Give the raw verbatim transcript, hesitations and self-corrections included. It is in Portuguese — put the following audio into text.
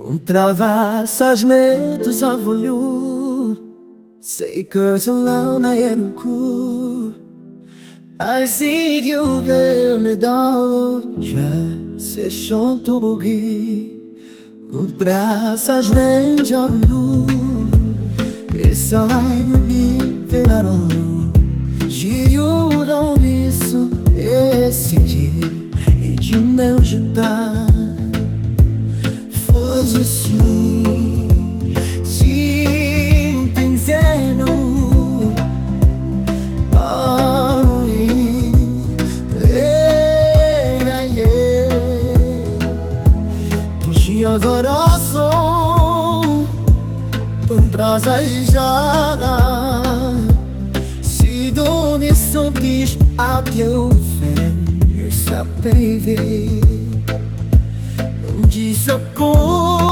Travasas medos a volju, sei que zolana je ruku. I see you there me dolce, se sciolto bughi. Braças vende a luz, e sai me verão. Giuro isso, esse dia, e de meu jantar. Fosse assim, se pensando, oh, yeah, yeah. Puxi agora sou, brasa e jara. Se doni sobis a teu fé, essa baby. De socorro